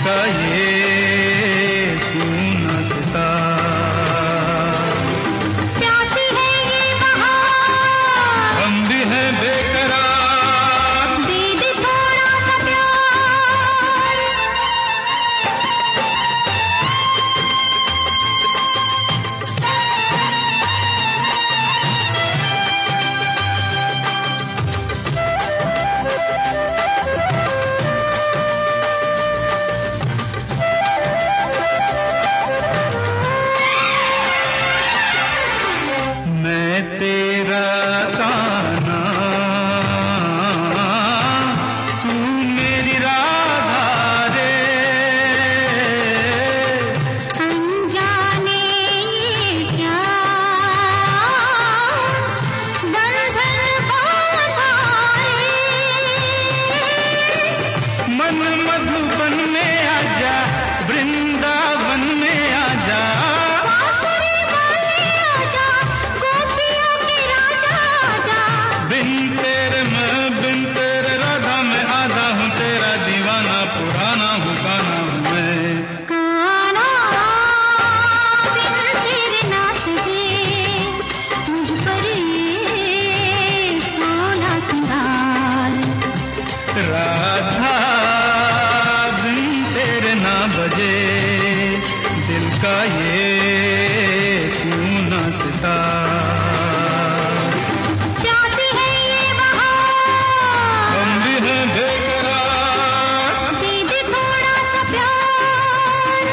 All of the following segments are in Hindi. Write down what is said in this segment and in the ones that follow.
का ये सूना सितार। प्यासी है ये बहार, हम भी हैं बेकरार, दे दे थोड़ा सा प्यार। मैं तेरा गाना, तू मेरी राधा रे। अनजाने ये क्या बंधन बांधा रे। मन मधुबन में आजा, वृंदावन में आजा, बांसुरी वाले आजा, गोपियों के राजा आजा। बिन तेरे मैं, बिन तेरे राधा मैं आधा हूँ तेरा दीवाना, पुराना हूँ गाना हूँ मैं। काना बिन तेरे ना सजे, मुझ पर ये सोना सिंगार। राधा बिन तेरे ना बजे, दिल का ये सूना सितार। प्यासी है ये बहार, हम भी हैं बेकरार, दे दे थोड़ा सा प्यार।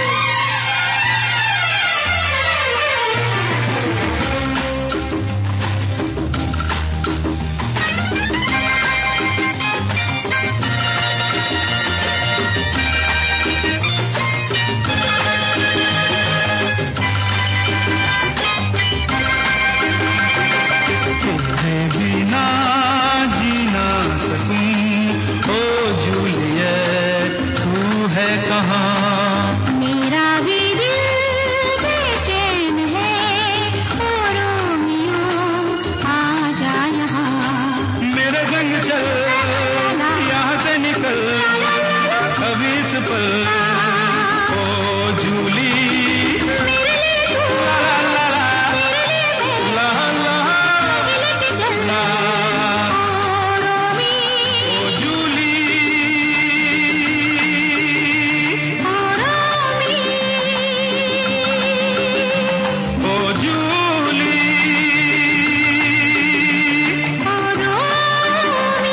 तेरे बिना जी ना सकूं, ओ जूलियट तू है कहाँ। मेरा भी दिल बेचैन है, ओ रोमियो आजा यहाँ। मेरे संग चल, यहाँ से निकल, अभी इस पल, ओ जूली। मेरे लिए तू, ला ला ला ला, मेरे लिए मैं, ला ला लेके चल ला, ओ रोमी, ओ जूली। ओ रोमी। ओ जूली, ओ रोमी।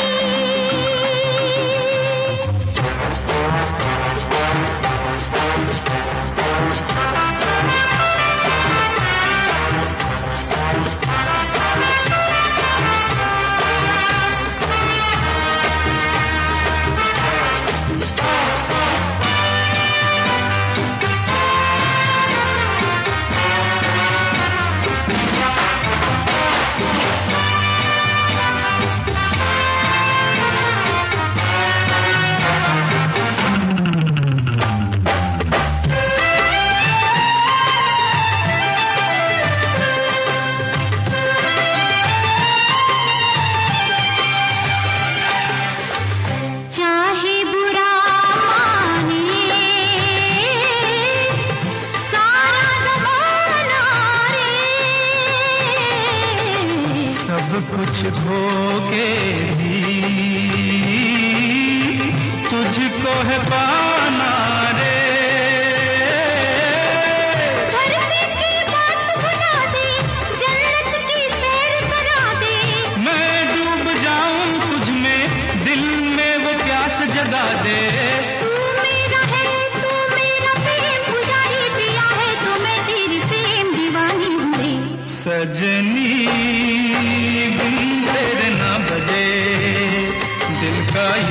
चाहे बुरा माने सारा ज़माना रे, सब कुछ खो के भी तुझको है पाना रे। धरती की बात भुला दे, जन्नत की सैर करा दे। मैं डूब जाऊं तुझ में, दिल में वो प्यास जगा दे। तू मेरा है, तू मेरा प्रेम पुजारी पिया है, तो मैं तेरी प्रेम दीवानी हूँ रे। सजनी बिन तेरे ना बजे, दिल का